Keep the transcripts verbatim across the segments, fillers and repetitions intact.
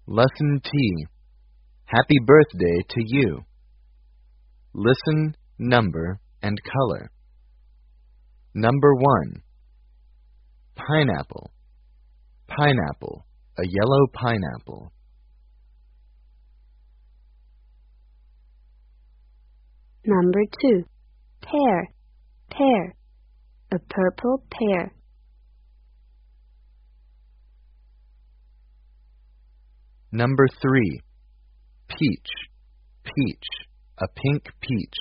Lesson T. Happy birthday to you. Listen, number, and color. Number one. Pineapple. Pineapple. A yellow pineapple. Number two. Pear. Pear. A purple pear. Number three. Peach. Peach. A pink peach.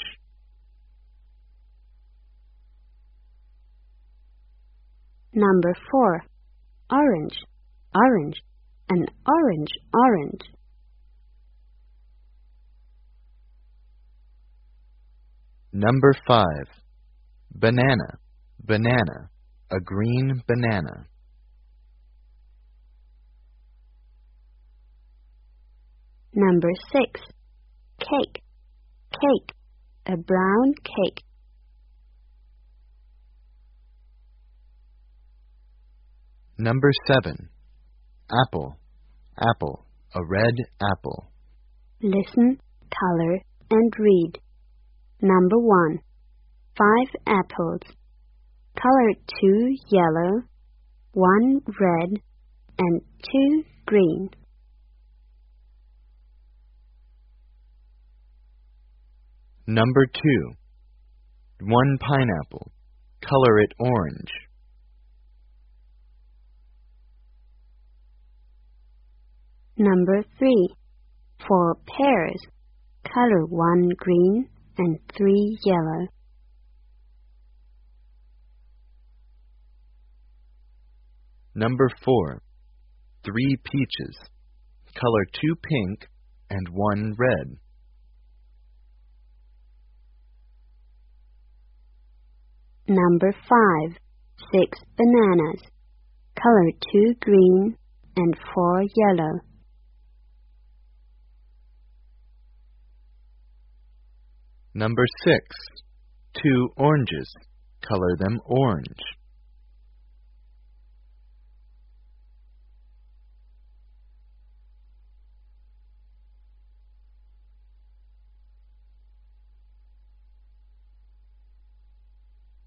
Number four. Orange. Orange. An orange orange. Number five. Banana. Banana. A green banana. Number six. Cake. Cake. A brown cake. Number seven. Apple. Apple. A red apple. Listen, color, and read. Number one. Five apples. Color two yellow, one red, and two green. Number two. One pineapple. Color it orange. Number three. Four pears. Color one green and three yellow. Number four. Three peaches. Color two pink and one red. Number five. Six bananas. Color two green and four yellow. Number six. Two oranges. Color them orange.